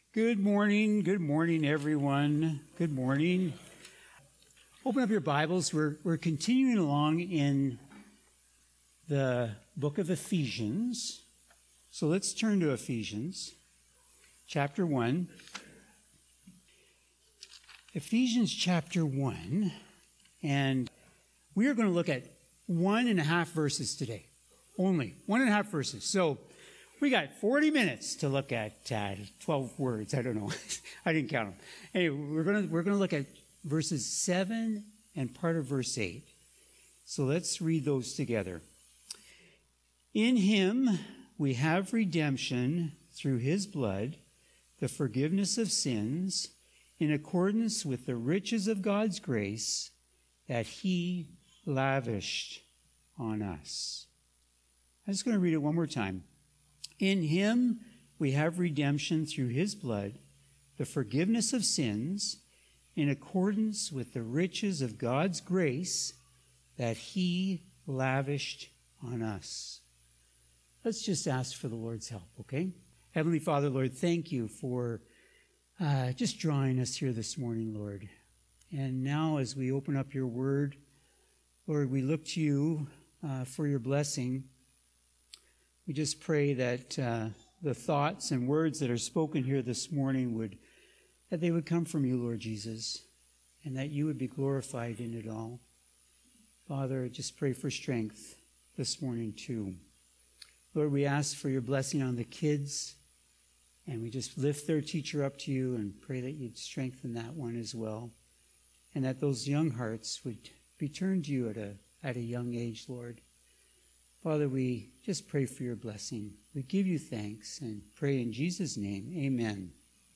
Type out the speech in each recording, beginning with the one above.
Good morning, everyone. Good morning. Open up your Bibles. We're continuing along in the book of Ephesians. So let's turn to Ephesians, chapter 1. Ephesians chapter 1, and we are going to look at 1.5 verses today. Only 1.5 verses. So we got 40 minutes to look at 12 words. I don't know. I didn't count them. Anyway, we're going to look at verses 7 and part of verse 8. So let's read those together. In him we have redemption through his blood, the forgiveness of sins, in accordance with the riches of God's grace that he lavished on us. I'm just going to read it one more time. In him we have redemption through his blood, the forgiveness of sins, in accordance with the riches of God's grace that he lavished on us. Let's just ask for the Lord's help, okay? Heavenly Father, Lord, thank you for just drawing us here this morning, Lord. And now as we open up your word, Lord, we look to you for your blessing. We just pray that the thoughts and words that are spoken here this morning that they would come from you, Lord Jesus, and that you would be glorified in it all. Father, I just pray for strength this morning too. Lord, we ask for your blessing on the kids, and we just lift their teacher up to you and pray that you'd strengthen that one as well, and that those young hearts would be turned to you at a young age, Lord. Father, we just pray for your blessing. We give you thanks and pray in Jesus' name. Amen.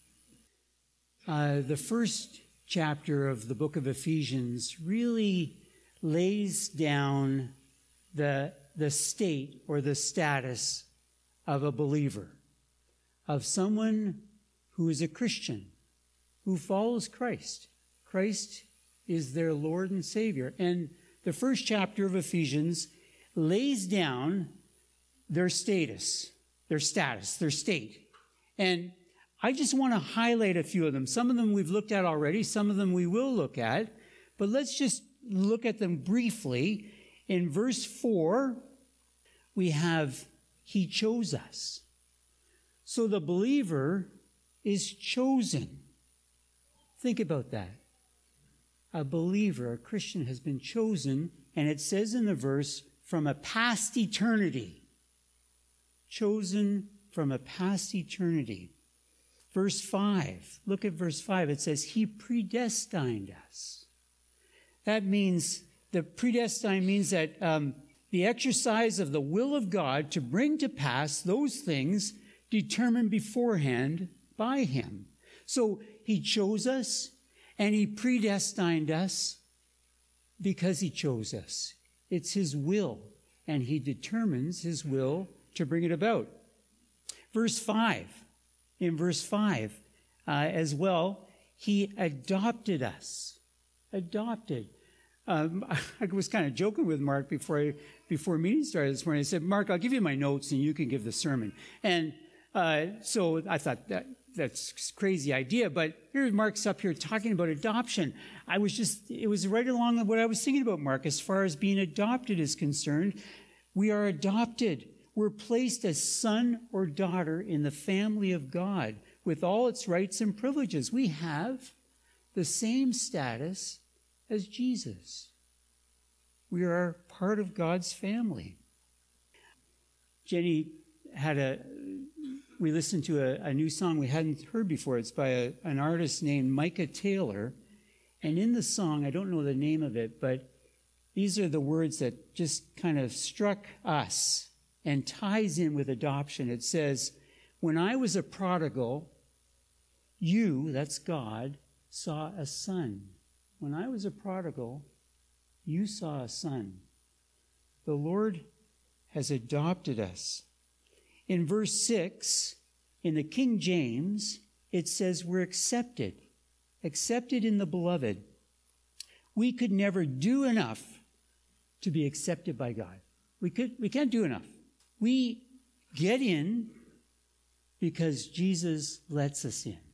The first chapter of the book of Ephesians really lays down the state or the status of a believer, of someone who is a Christian, who follows Christ. Christ is their Lord and Savior. And the first chapter of Ephesians lays down their status. And I just want to highlight a few of them. Some of them we've looked at already. Some of them we will look at. But let's just look at them briefly. In verse 4, we have, he chose us. So the believer is chosen. Think about that. A believer, a Christian, has been chosen, and it says in the verse, from a past eternity. Chosen from a past eternity. Verse 5. Look at verse 5. It says, he predestined us. That means, the predestined means that the exercise of the will of God to bring to pass those things determined beforehand by him. So he chose us and he predestined us because he chose us. It's his will, and he determines his will to bring it about. Verse 5, in verse 5 as well, he adopted us. Adopted. I was kind of joking with Mark before meeting started this morning. I said, Mark, I'll give you my notes and you can give the sermon. And so I thought that's a crazy idea, but here Mark's up here talking about adoption. It was right along with what I was thinking about, Mark, as far as being adopted is concerned. We are adopted. We're placed as son or daughter in the family of God with all its rights and privileges. We have the same status as Jesus. We are part of God's family. Jenny we listened to a new song we hadn't heard before. It's by an artist named Micah Taylor. And in the song, I don't know the name of it, but these are the words that just kind of struck us and ties in with adoption. It says, when I was a prodigal, you, that's God, saw a son. When I was a prodigal, you saw a son. The Lord has adopted us. In verse 6, in the King James, it says we're accepted in the beloved. We could never do enough to be accepted by God. We can't do enough. We get in because Jesus lets us in.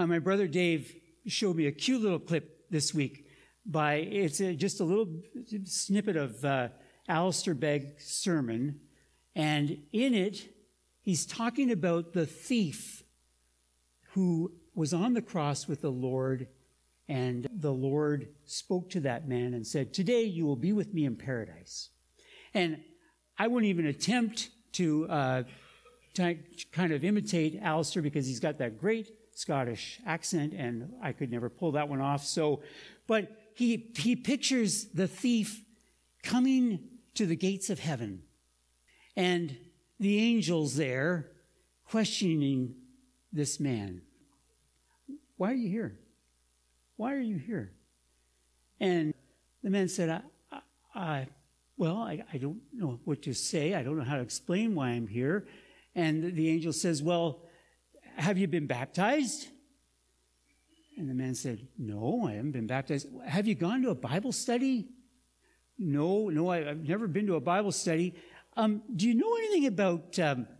My brother Dave showed me a cute little clip this week. Just a little snippet of Alistair Begg's sermon, and in it, he's talking about the thief who was on the cross with the Lord, and the Lord spoke to that man and said, "Today you will be with me in paradise." And I wouldn't even attempt to kind of imitate Alistair because he's got that great Scottish accent, and I could never pull that one off. But he pictures the thief coming to the gates of heaven, and the angels there questioning this man. "Why are you here? Why are you here?" And the man said, I don't know what to say. I don't know how to explain why I'm here. And the angel says, "Well, have you been baptized?" And the man said, "No, I haven't been baptized." "Have you gone to a Bible study?" No, I've never been to a Bible study. Do you know anything about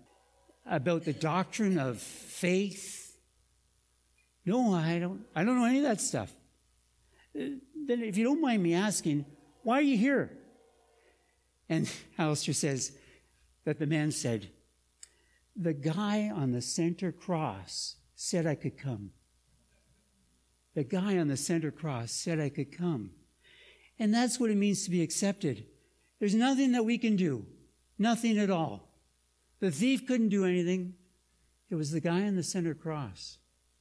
the doctrine of faith?" "No, I don't know any of that stuff." "Then if you don't mind me asking, why are you here?" And Alistair says that the man said, "The guy on the center cross said I could come. The guy on the center cross said I could come." And that's what it means to be accepted. There's nothing that we can do. Nothing at all. The thief couldn't do anything. It was the guy on the center cross.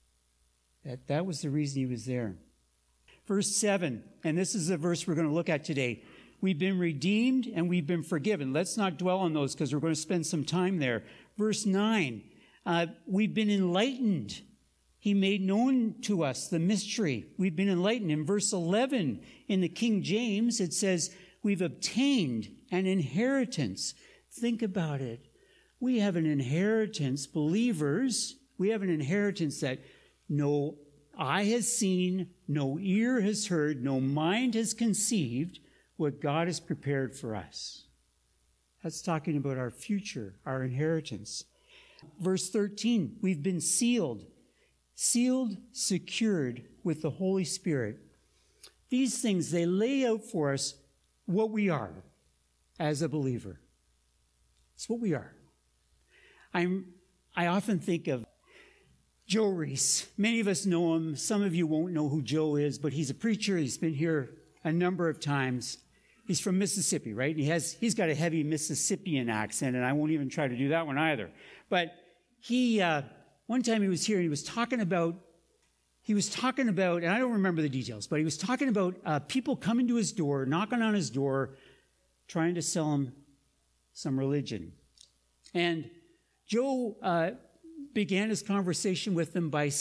That was the reason he was there. Verse 7, and this is the verse we're going to look at today. We've been redeemed and we've been forgiven. Let's not dwell on those because we're going to spend some time there. Verse 9, we've been enlightened. He made known to us the mystery. We've been enlightened. In verse 11, in the King James, it says, we've obtained an inheritance. Think about it. We have an inheritance, believers. We have an inheritance that no eye has seen, no ear has heard, no mind has conceived what God has prepared for us. That's talking about our future, our inheritance. Verse 13, we've been sealed, secured with the Holy Spirit. These things, they lay out for us what we are as a believer. It's what we are. I often think of Joe Reese. Many of us know him. Some of you won't know who Joe is, but he's a preacher. He's been here a number of times. He's from Mississippi, right? He's got a heavy Mississippian accent, and I won't even try to do that one either. But one time he was here and he was talking about, and I don't remember the details, but he was talking about people coming to his door, knocking on his door, trying to sell him some religion. And Joe began his conversation with them by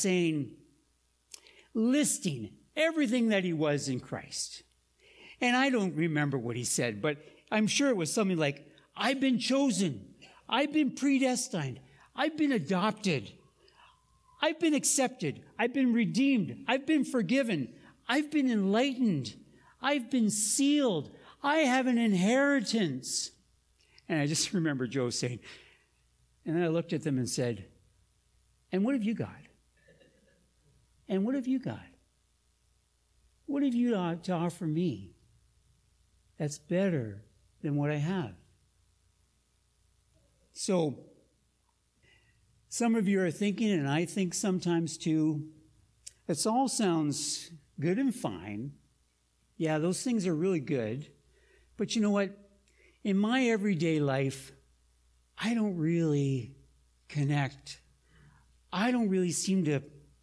listing everything that he was in Christ. And I don't remember what he said, but I'm sure it was something like, I've been chosen, I've been predestined, I've been adopted, I've been accepted, I've been redeemed, I've been forgiven, I've been enlightened, I've been sealed, I have an inheritance. And I just remember Joe saying, and then I looked at them and said, and what have you got? And what have you got? What have you to offer me that's better than what I have? So, some of you are thinking, and I think sometimes too, this all sounds good and fine. Yeah, those things are really good. But you know what? In my everyday life, I don't really connect. I don't really seem to,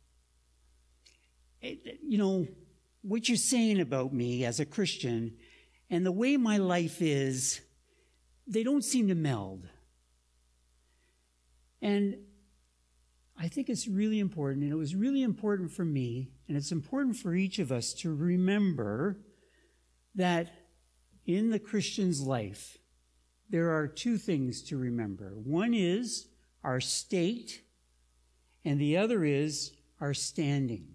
what you're saying about me as a Christian and the way my life is, they don't seem to meld. And I think it's really important, and it was really important for me, and it's important for each of us to remember that in the Christian's life, there are two things to remember. One is our state, and the other is our standing.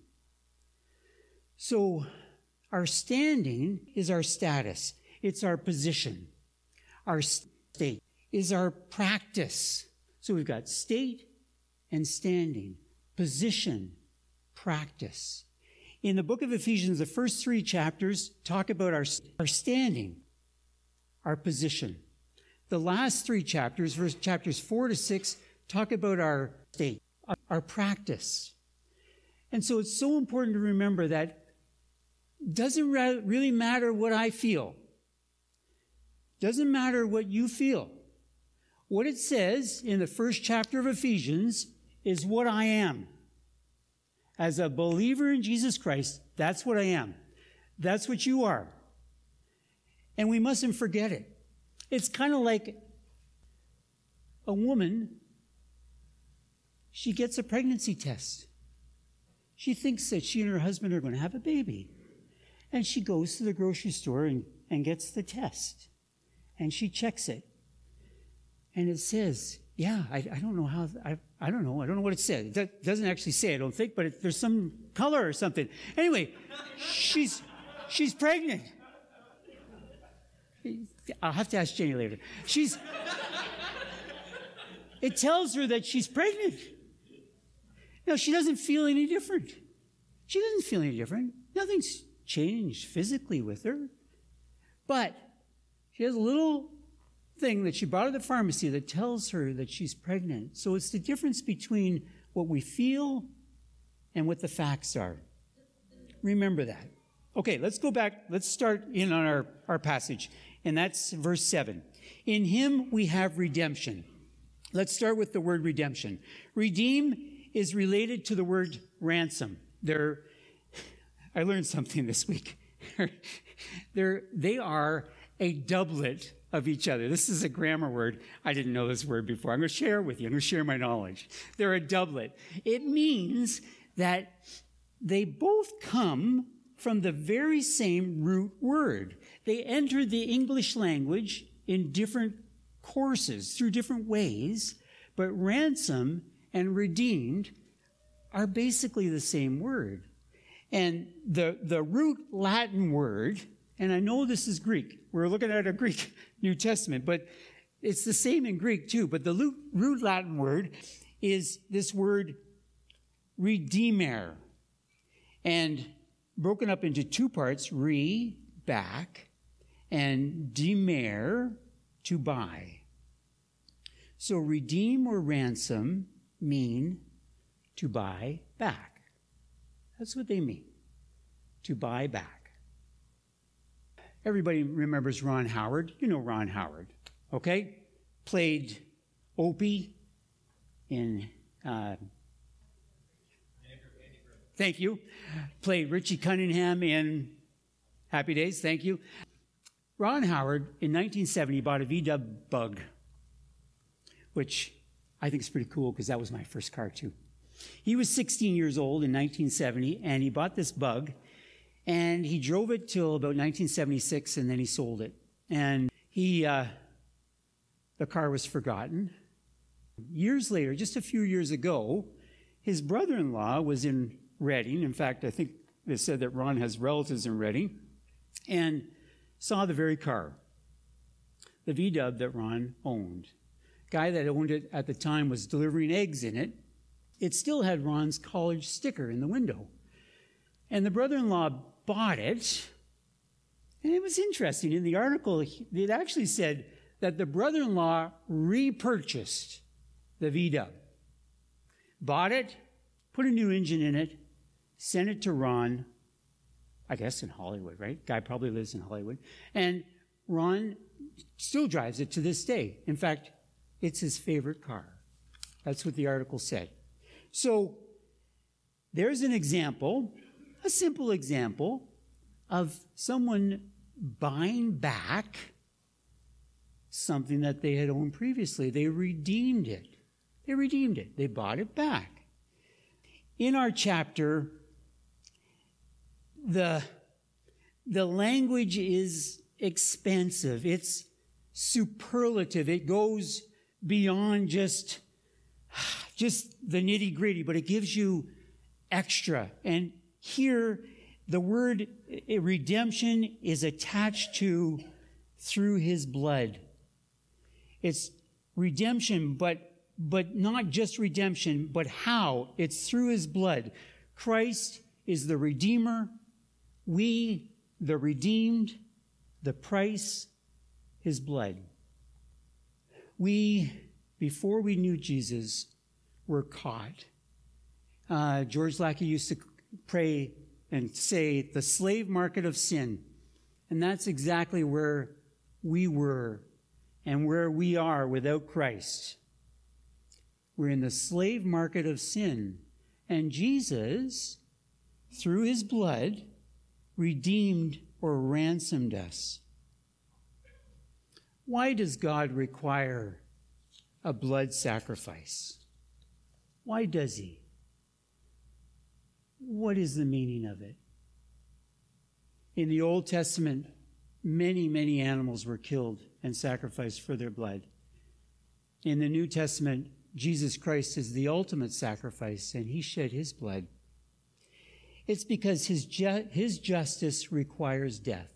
So our standing is our status. It's our position. Our state is our practice. So we've got state and standing, position, practice. In the book of Ephesians, the first 3 chapters talk about our standing, our position. The last 3 chapters, chapters 4 to 6, talk about our state, our practice. And so it's so important to remember that it doesn't really matter what I feel. Doesn't matter what you feel. What it says in the first chapter of Ephesians is what I am. As a believer in Jesus Christ, that's what I am. That's what you are. And we mustn't forget it. It's kind of like a woman, she gets a pregnancy test. She thinks that she and her husband are going to have a baby. And she goes to the grocery store and gets the test. And she checks it. And it says, yeah, I don't know how, I don't know what it says. It doesn't actually say, I don't think, but there's some color or something. Anyway, she's pregnant. I'll have to ask Jenny later. It tells her that she's pregnant. No, she doesn't feel any different. She doesn't feel any different. Nothing's changed physically with her. But she has a little thing that she bought at the pharmacy that tells her that she's pregnant. So it's the difference between what we feel and what the facts are. Remember that. Okay, let's go back. Let's start in on our passage. And that's verse 7. In him we have redemption. Let's start with the word redemption. Redeem is related to the word ransom. I learned something this week. They are a doublet of each other. This is a grammar word. I didn't know this word before. I'm going to share with you. I'm going to share my knowledge. They're a doublet. It means that they both come from the very same root word. They entered the English language in different courses, through different ways, but ransom and redeemed are basically the same word. And the root Latin word, and I know this is Greek. We're looking at a Greek New Testament, but it's the same in Greek too. But the root Latin word is this word redeemer, and broken up into 2 parts, back, and demer, to buy. So redeem or ransom mean to buy back. That's what they mean, to buy back. Everybody remembers Ron Howard. You know Ron Howard, okay? Played Opie in... Thank you. Played Richie Cunningham in Happy Days. Thank you. Ron Howard, in 1970, bought a VW Bug, which I think is pretty cool because that was my first car too. He was 16 years old in 1970, and he bought this Bug, and he drove it till about 1976, and then he sold it. And the car was forgotten. Years later, just a few years ago, his brother-in-law was in Reading. In fact, I think they said that Ron has relatives in Reading, and saw the very car, the VW that Ron owned. Guy that owned it at the time was delivering eggs in it. It still had Ron's college sticker in the window. And the brother-in-law bought it, and it was interesting. In the article, it actually said that the brother-in-law repurchased the VW. Bought it, put a new engine in it, sent it to Ron, I guess in Hollywood, right? Guy probably lives in Hollywood. And Ron still drives it to this day. In fact, it's his favorite car. That's what the article said. So there's an example, a simple example, of someone buying back something that they had owned previously. They redeemed it. They bought it back. In our chapter, the language is expansive. It's superlative. It goes beyond just the nitty-gritty, but it gives you extra. And here, the word redemption is attached to through his blood. It's redemption, but not just redemption, but how? It's through his blood. Christ is the Redeemer. We, the redeemed, the price, his blood. We, before we knew Jesus, were caught. George Lackey used to pray and say, the slave market of sin. And that's exactly where we were and where we are without Christ. We're in the slave market of sin. And Jesus, through his blood, redeemed or ransomed us. Why does God require a blood sacrifice? Why does he? What is the meaning of it? In the Old Testament, many, many animals were killed and sacrificed for their blood. In the New Testament, Jesus Christ is the ultimate sacrifice, and he shed his blood. It's because his justice requires death,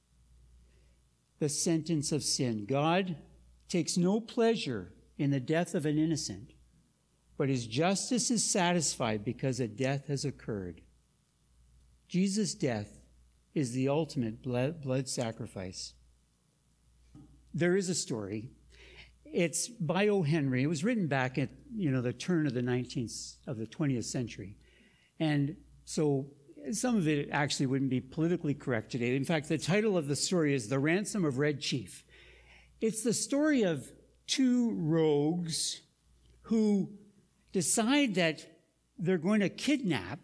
the sentence of sin. God takes no pleasure in the death of an innocent, but his justice is satisfied because a death has occurred. Jesus' death is the ultimate blood sacrifice. There is a story. It's by O. Henry. It was written back at the turn of the 20th century. And so some of it actually wouldn't be politically correct today. In fact, the title of the story is The Ransom of Red Chief. It's the story of two rogues who decide that they're going to kidnap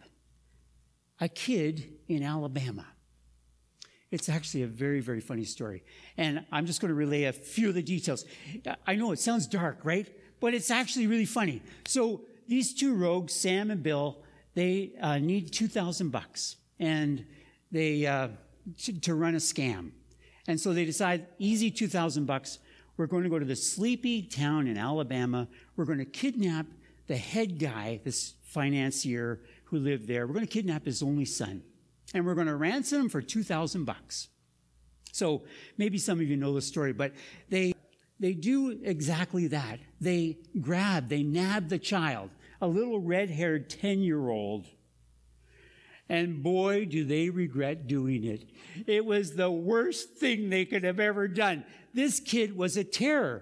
a kid in Alabama. It's actually a very, very funny story. And I'm just going to relay a few of the details. I know it sounds dark, right? But it's actually really funny. So these two rogues, Sam and Bill, they need $2,000 and they to run a scam. And so they decide, easy $2,000. We're going to go to the sleepy town in Alabama. We're going to kidnap the head guy, this financier who lived there. We're going to kidnap his only son. And we're going to ransom him for $2,000. So maybe some of you know the story, but they do exactly that. They nab the child, a little red-haired 10-year-old. And boy, do they regret doing it. It was the worst thing they could have ever done. This kid was a terror.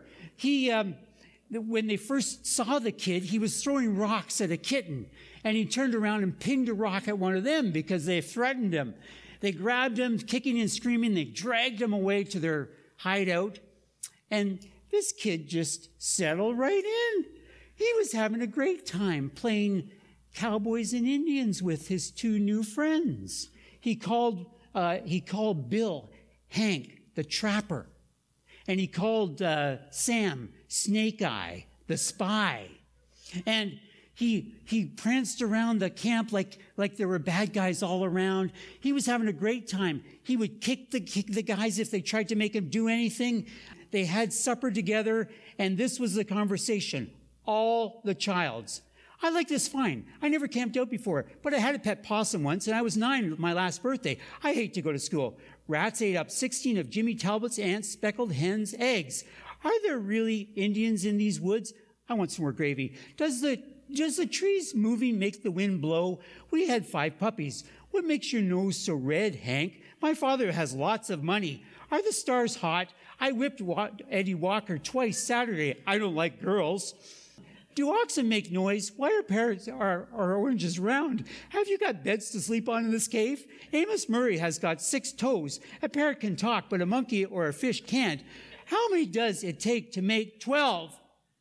When they first saw the kid, he was throwing rocks at a kitten. And he turned around and pinged a rock at one of them because they threatened him. They grabbed him, kicking and screaming. They dragged him away to their hideout. And this kid just settled right in. He was having a great time playing cowboys and Indians with his two new friends. He called Bill Hank, the trapper. And he called Sam Snake Eye, the spy. And he pranced around the camp like there were bad guys all around. He was having a great time. He would kick the guys if they tried to make him do anything. They had supper together, and this was the conversation. All the childs. I like this fine. I never camped out before, but I had a pet possum once, and I was 9 on my last birthday. I hate to go to school. Rats ate up 16 of Jimmy Talbot's aunt's speckled hen's eggs. Are there really Indians in these woods? I want some more gravy. Does the trees moving make the wind blow? We had 5 puppies. What makes your nose so red, Hank? My father has lots of money. Are the stars hot? I whipped Eddie Walker twice Saturday. I don't like girls. Do oxen make noise? Why are oranges round? Have you got beds to sleep on in this cave? Amos Murray has got 6 toes. A parrot can talk, but a monkey or a fish can't. How many does it take to make 12?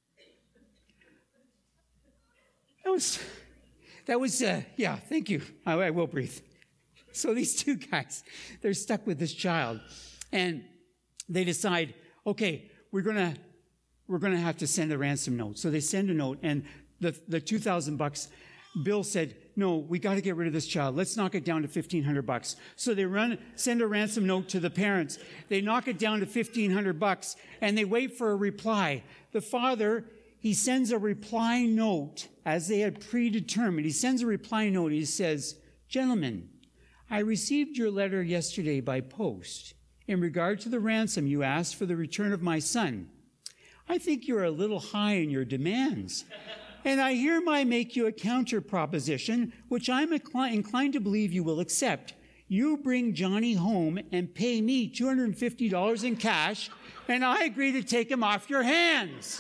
That was, thank you. I will breathe. So these two guys, they're stuck with this child. And they decide, okay, we're going to have to send a ransom note. So they send a note, and the $2,000, Bill said, no, we got to get rid of this child. Let's knock it down to $1,500. So they send a ransom note to the parents. They knock it down to $1,500, and they wait for a reply. The father, he sends a reply note, as they had predetermined. He sends a reply note. He says, gentlemen, I received your letter yesterday by post in regard to the ransom you asked for the return of my son. I think you're a little high in your demands. And I hereby make you a counter proposition, which I'm inclined to believe you will accept. You bring Johnny home and pay me $250 in cash, and I agree to take him off your hands.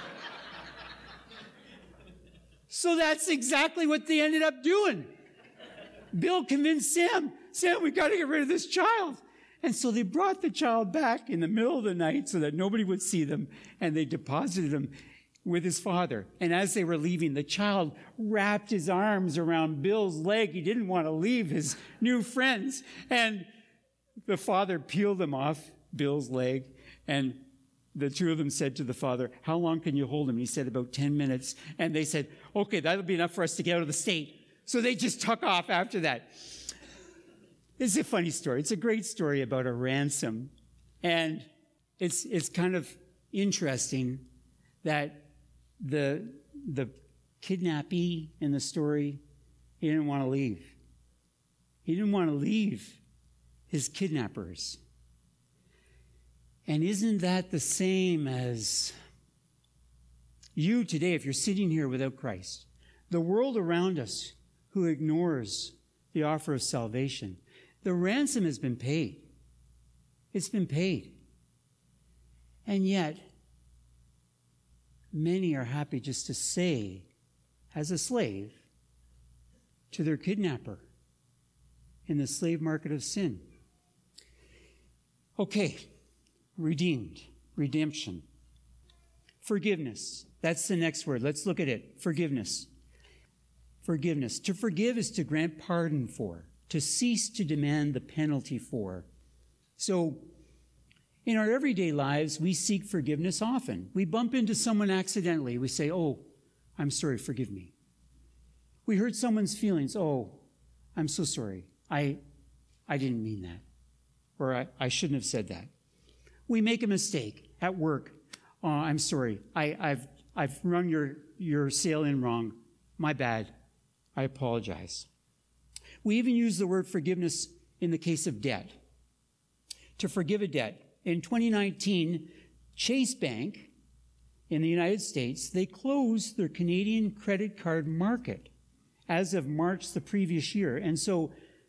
So that's exactly what they ended up doing. Bill convinced Sam, we got to get rid of this child. And so they brought the child back in the middle of the night so that nobody would see them, and they deposited him with his father. And as they were leaving, the child wrapped his arms around Bill's leg. He didn't want to leave his new friends. And the father peeled him off Bill's leg, and the two of them said to the father, how long can you hold him? He said, about 10 minutes. And they said, okay, that'll be enough for us to get out of the state. So they just took off after that. It's a funny story. It's a great story about a ransom. And it's kind of interesting that the kidnappee in the story, he didn't want to leave. He didn't want to leave his kidnappers. And isn't that the same as you today, if you're sitting here without Christ? The world around us who ignores the offer of salvation. The ransom has been paid. It's been paid. And yet, many are happy just to say, as a slave, to their kidnapper in the slave market of sin. Okay, redeemed, redemption. Forgiveness, that's the next word. Let's look at it. Forgiveness. Forgiveness. To forgive is to grant pardon for, to cease to demand the penalty for. So, in our everyday lives, we seek forgiveness often. We bump into someone accidentally. We say, oh, I'm sorry, forgive me. We hurt someone's feelings. Oh, I'm so sorry. I didn't mean that. Or I shouldn't have said that. We make a mistake at work. Oh, I'm sorry. I've run your sale in wrong. My bad. I apologize. We even use the word forgiveness in the case of debt. To forgive a debt. In 2019, Chase Bank in the United States, they closed their Canadian credit card market as of March the previous year. And so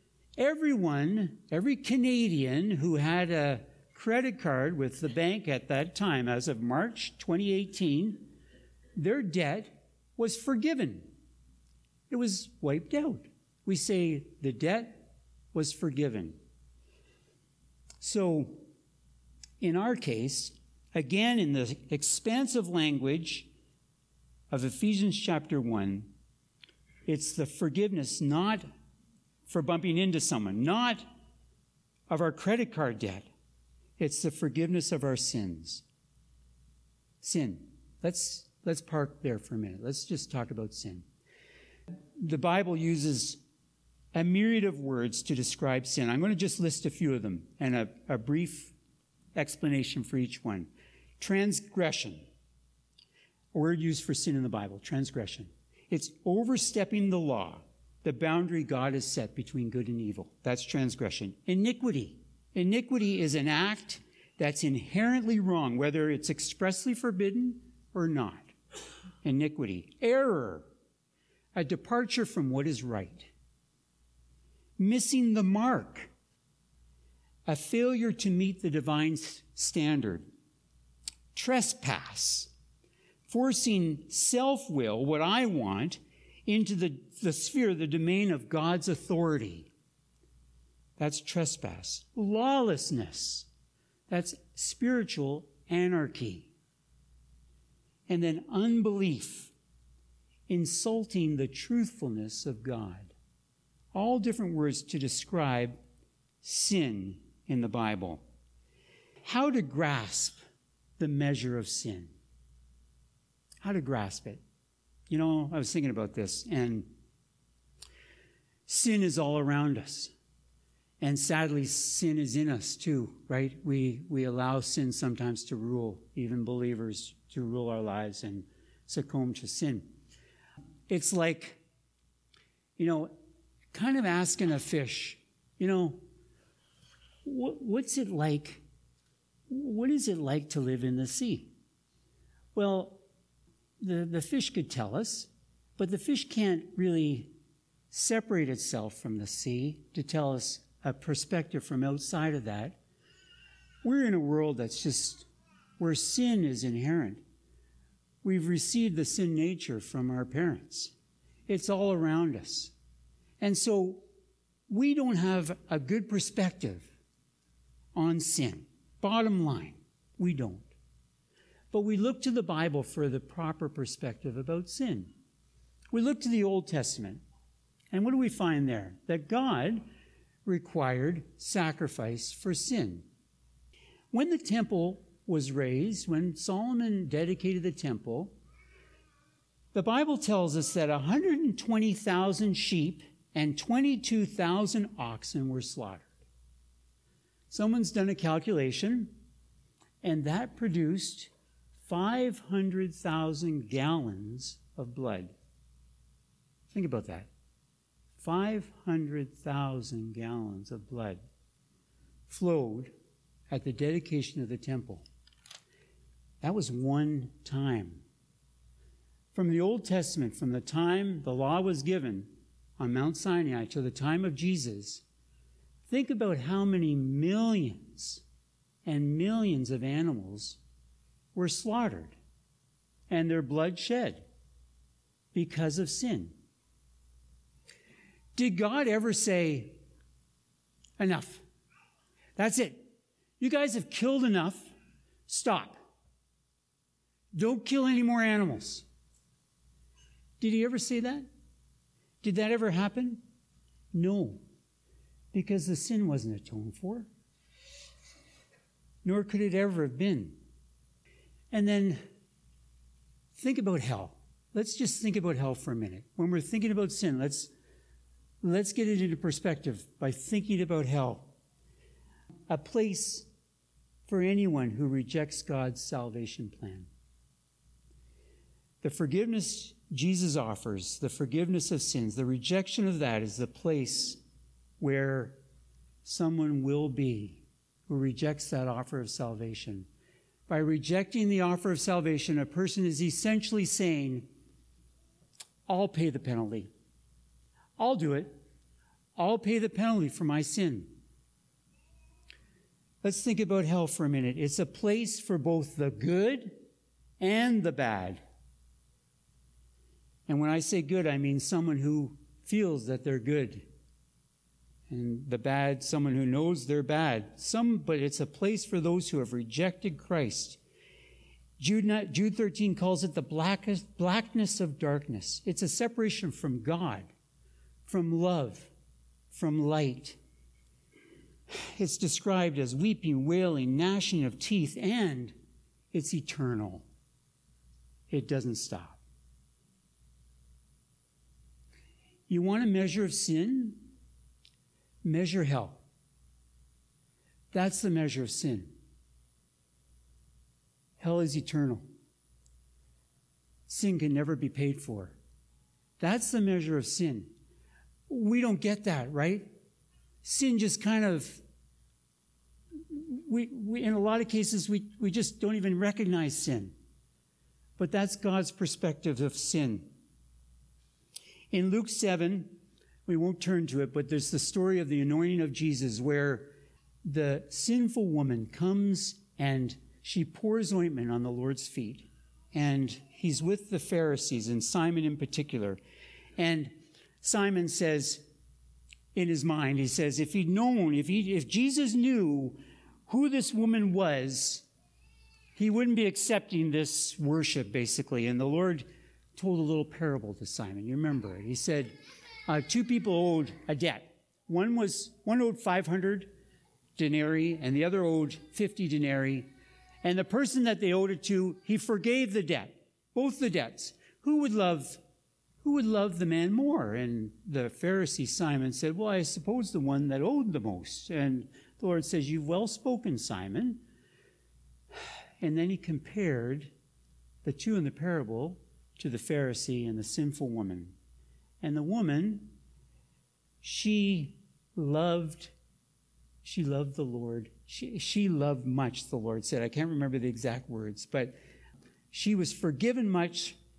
every Canadian who had a credit card with the bank at that time, as of March 2018, their debt was forgiven. It was wiped out. We say the debt was forgiven. So, in our case, again, in the expansive language of Ephesians chapter 1, it's the forgiveness not for bumping into someone, not of our credit card debt. It's the forgiveness of our sins. Sin. Let's park there for a minute. Let's just talk about sin. The Bible uses a myriad of words to describe sin. I'm going to just list a few of them and a brief explanation for each one. Transgression. A word used for sin in the Bible. Transgression. It's overstepping the law, the boundary God has set between good and evil. That's transgression. Iniquity. Iniquity is an act that's inherently wrong, whether it's expressly forbidden or not. Iniquity. Error. A departure from what is right. Missing the mark. A failure to meet the divine standard. Trespass. Forcing self-will, what I want, into the sphere, the domain of God's authority. That's trespass. Lawlessness. That's spiritual anarchy. And then unbelief. Insulting the truthfulness of God. All different words to describe sin in the Bible. How to grasp the measure of sin. How to grasp it. You know, I was thinking about this, and sin is all around us. And sadly, sin is in us too, right? We allow sin sometimes to rule, even believers to rule our lives and succumb to sin. It's like, kind of asking a fish, what's it like? What is it like to live in the sea? Well, the fish could tell us, but the fish can't really separate itself from the sea to tell us a perspective from outside of that. We're in a world that's just where sin is inherent. We've received the sin nature from our parents. It's all around us. And so we don't have a good perspective on sin. Bottom line, we don't. But we look to the Bible for the proper perspective about sin. We look to the Old Testament. And what do we find there? That God required sacrifice for sin. When the temple was raised, when Solomon dedicated the temple, the Bible tells us that 120,000 sheep and 22,000 oxen were slaughtered. Someone's done a calculation, and that produced 500,000 gallons of blood. Think about that. 500,000 gallons of blood flowed at the dedication of the temple. That was one time. From the Old Testament, from the time the law was given on Mount Sinai to the time of Jesus, think about how many millions and millions of animals were slaughtered and their blood shed because of sin. Did God ever say, enough? That's it. You guys have killed enough. Stop. Don't kill any more animals. Did he ever say that? Did that ever happen? No, because the sin wasn't atoned for, nor could it ever have been. And then think about hell. Let's just think about hell for a minute. When we're thinking about sin, let's get it into perspective by thinking about hell. A place for anyone who rejects God's salvation plan. The forgiveness Jesus offers, the forgiveness of sins, the rejection of that is the place where someone will be who rejects that offer of salvation. By rejecting the offer of salvation, a person is essentially saying, I'll pay the penalty. I'll do it. I'll pay the penalty for my sin. Let's think about hell for a minute. It's a place for both the good and the bad. And when I say good, I mean someone who feels that they're good. And the bad, someone who knows they're bad. But it's a place for those who have rejected Christ. Jude 13 calls it the blackness of darkness. It's a separation from God, from love, from light. It's described as weeping, wailing, gnashing of teeth, and it's eternal. It doesn't stop. You want a measure of sin? Measure hell. That's the measure of sin. Hell is eternal. Sin can never be paid for. That's the measure of sin. We don't get that, right? Sin just kind of, we in a lot of cases, we just don't even recognize sin. But that's God's perspective of sin. In Luke 7, we won't turn to it, but there's the story of the anointing of Jesus where the sinful woman comes and she pours ointment on the Lord's feet. And he's with the Pharisees, and Simon in particular. And Simon says, in his mind, he says, if Jesus knew who this woman was, he wouldn't be accepting this worship, basically. And the Lord told a little parable to Simon. You remember it. He said, two people owed a debt. One owed 500 denarii, and the other owed 50 denarii. And the person that they owed it to, he forgave the debt, both the debts. Who would love the man more? And the Pharisee Simon said, well, I suppose the one that owed the most. And the Lord says, you've well spoken, Simon. And then he compared the two in the parable to the Pharisee and the sinful woman. And the woman, she loved the Lord. She loved much, the Lord said. I can't remember the exact words, but she was forgiven much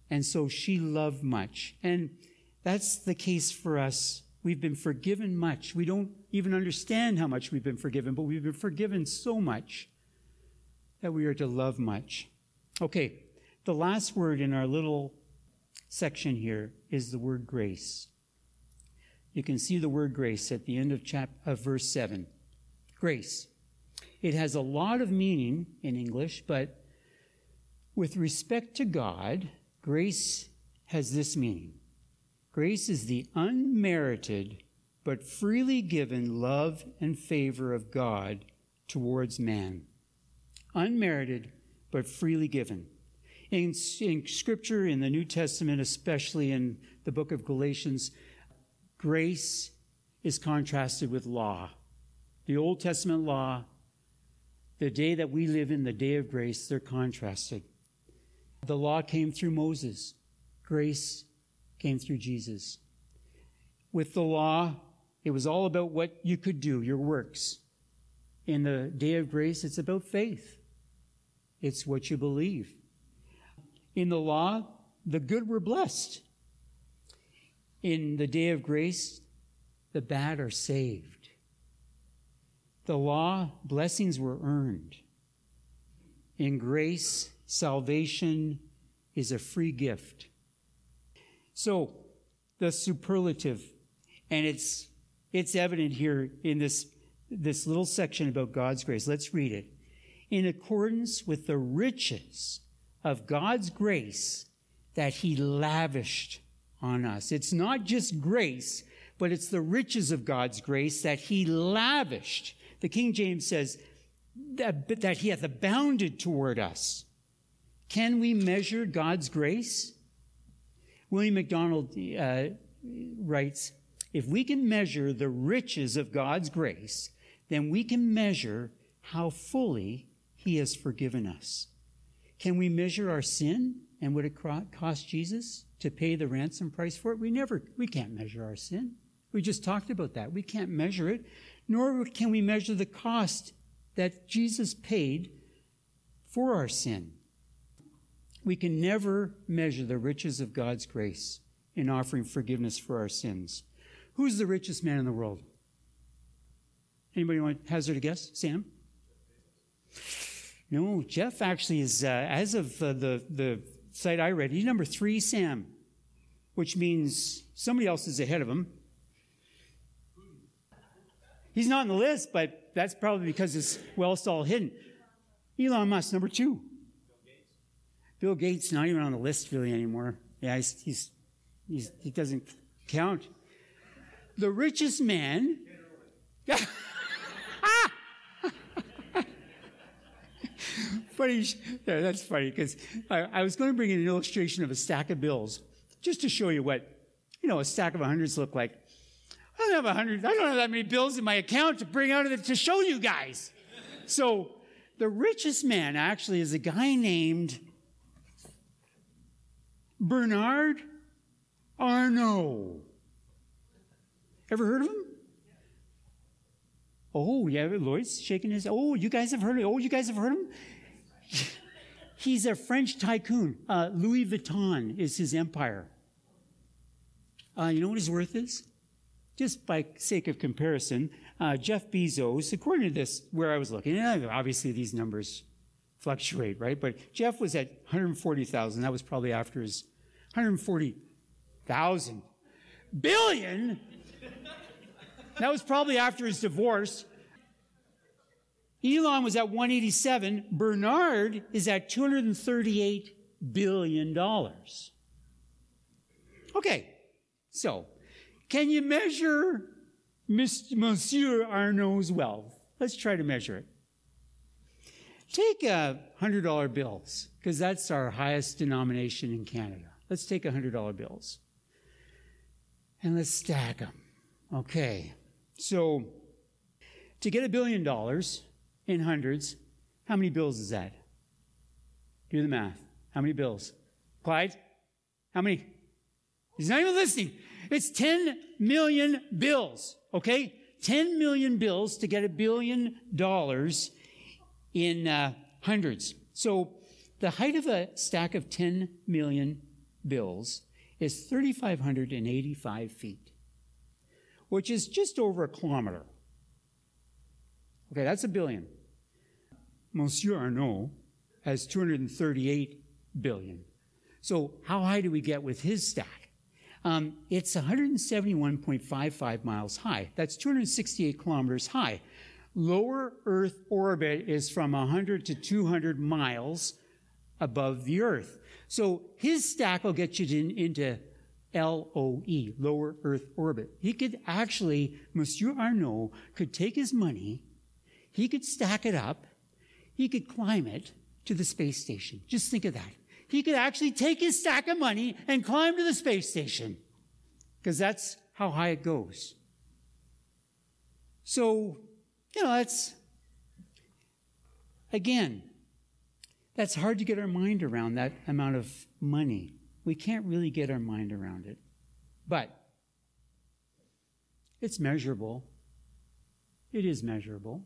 And so she loved much. And that's the case for us. We've been forgiven much. We don't even understand how much we've been forgiven, but we've been forgiven so much that we are to love much. Okay, the last word in our little section here is the word grace. You can see the word grace at the end of verse 7. Grace. It has a lot of meaning in English, but with respect to God, grace has this meaning. Grace is the unmerited but freely given love and favor of God towards man. Unmerited but freely given. In Scripture, in the New Testament, especially in the book of Galatians, grace is contrasted with law. The Old Testament law, the day that we live in, the day of grace, they're contrasted. The law came through Moses. Grace came through Jesus. With the law, it was all about what you could do, your works. In the day of grace, it's about faith. It's what you believe. In the law, the good were blessed. In the day of grace, the bad are saved. The law, blessings were earned. In grace, salvation is a free gift. So, the superlative, and it's evident here in this little section about God's grace. Let's read it. In accordance with the riches of God's grace that he lavished on us. It's not just grace, but it's the riches of God's grace that he lavished. The King James says that he hath abounded toward us. Can we measure God's grace? William MacDonald writes, if we can measure the riches of God's grace, then we can measure how fully he has forgiven us. Can we measure our sin and what it cost Jesus to pay the ransom price for it? We can't measure our sin. We just talked about that. We can't measure it, nor can we measure the cost that Jesus paid for our sin. We can never measure the riches of God's grace in offering forgiveness for our sins. Who's the richest man in the world? Anybody want to hazard a guess? Sam? No, Jeff actually is, as of the site I read, he's number 3, Sam, which means somebody else is ahead of him. He's not on the list, but that's probably because his wealth's all hidden. Elon Musk, number 2. Bill Gates, not even on the list really anymore. Yeah, he doesn't count. The richest man. Funny, yeah, that's funny because I was going to bring in an illustration of a stack of bills just to show you what, a stack of 100s look like. I don't have 100. I don't have that many bills in my account to bring out of it to show you guys. So the richest man actually is a guy named Bernard Arnault. Ever heard of him? Oh, yeah, Lloyd's shaking his... Oh, you guys have heard of him? Oh, you guys have heard of him? He's a French tycoon. Louis Vuitton is his empire. You know what his worth is? Just by sake of comparison, Jeff Bezos, according to this, where I was looking, and obviously these numbers fluctuate, right? But Jeff was at 140,000. That was probably after his 140,000 billion. That was probably after his divorce. Elon was at 187. Bernard is at $238 billion. Okay, so can you measure Monsieur Arnault's wealth? Let's try to measure it. Take $100 bills, because that's our highest denomination in Canada. Let's take $100 bills. And let's stack them. Okay. So, to get $1 billion in hundreds, how many bills is that? Do the math. How many bills? Clyde? How many? He's not even listening. It's 10 million bills, okay? 10 million bills to get $1 billion in hundreds. So, the height of a stack of 10 million bills is 3,585 feet, which is just over a kilometer. Okay, that's a billion. Monsieur Arnault has 238 billion. So how high do we get with his stack? It's 171.55 miles high. That's 268 kilometers high. Lower Earth orbit is from 100 to 200 miles above the Earth. So his stack will get you into LOE, lower Earth orbit. He could actually, Monsieur Arnault could take his money, he could stack it up, he could climb it to the space station. Just think of that. He could actually take his stack of money and climb to the space station, because that's how high it goes. So, that's hard to get our mind around, that amount of money. We can't really get our mind around it. But it's measurable. It is measurable.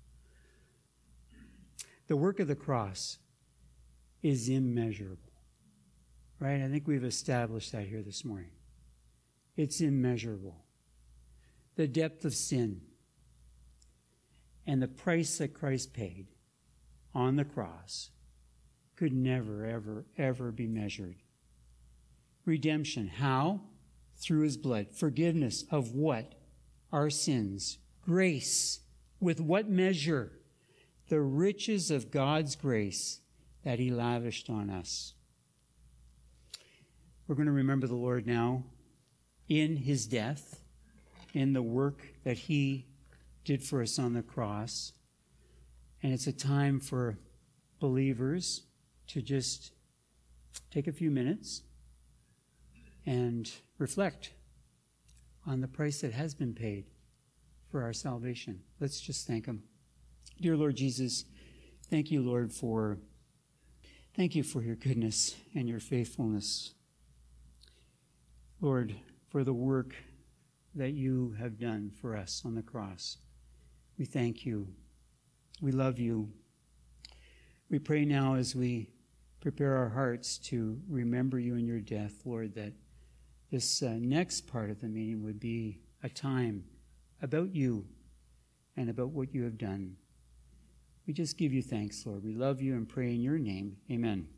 The work of the cross is immeasurable. Right? I think we've established that here this morning. It's immeasurable. The depth of sin and the price that Christ paid on the cross could never, ever, ever be measured. Redemption, how? Through his blood. Forgiveness of what? Our sins. Grace. With what measure? The riches of God's grace that he lavished on us. We're going to remember the Lord now in his death, in the work that he did for us on the cross. And it's a time for believers to just take a few minutes and reflect on the price that has been paid for our salvation. Let's just thank him. Dear Lord Jesus, thank you, Lord, thank you for your goodness and your faithfulness. Lord, for the work that you have done for us on the cross. We thank you. We love you. We pray now as we prepare our hearts to remember you in your death, Lord, that this next part of the meeting would be a time about you and about what you have done. We just give you thanks, Lord. We love you and pray in your name. Amen.